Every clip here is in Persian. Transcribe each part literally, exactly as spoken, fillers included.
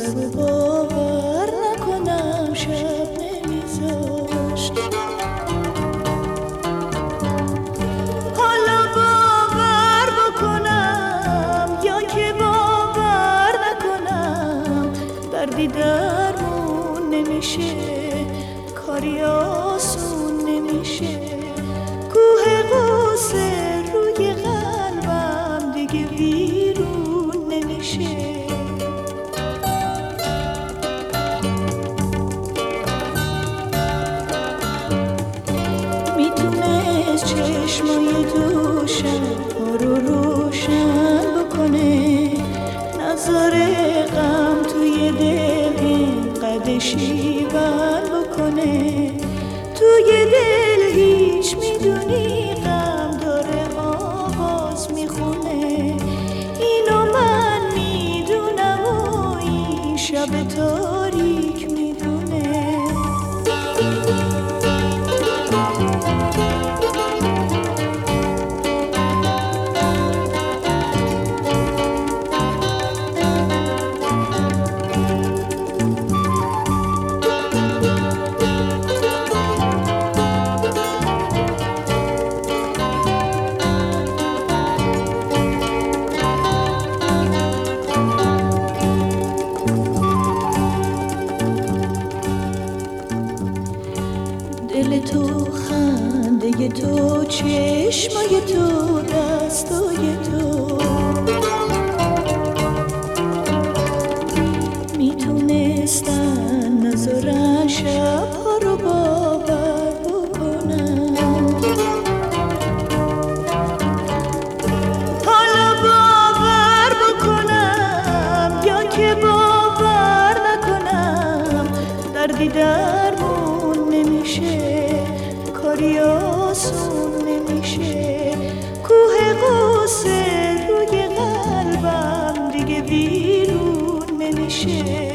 و باور نکنم شب نمیذاشت. حالا باور بکنم یا که باور نکنم، دردی درمون نمیشه، کاری آسون نمیشه. کوه قصه روی قلبم دیگه بیرون نمیشه. میتونست چشمای دوشم ها رو روشن بکنه، نذاره غم توی دل اینقدر شیون بکنه. توی دل هیچ میدونی غم داره آواز میخونه، اینو من میدونم و این شب تاریک میدونه. دل تو، خنده تو، چشمای تو، دستای تو میتونستن نذارن شبها رو باور بکنن. حالا باور بکنم یا که باور نکنم، دردی درمون نمیشه، کاری آسون نمیشه. کوه قصه روی قلبم دیگه بیرون نمیشه.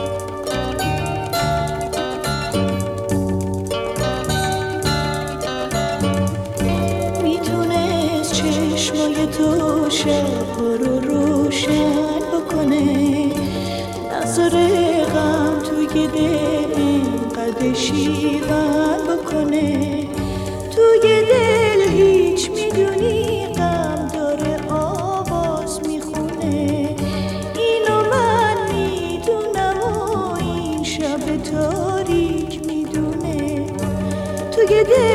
میتونست چشمای تو شبها رو روشن بکنه، نذاره غم توی دل اینقدر شیون بکنه. توی دل هیچ میدونی غم داره آواز میخونه، اینو من میدونم و این شب تاریک میدونه. توی دل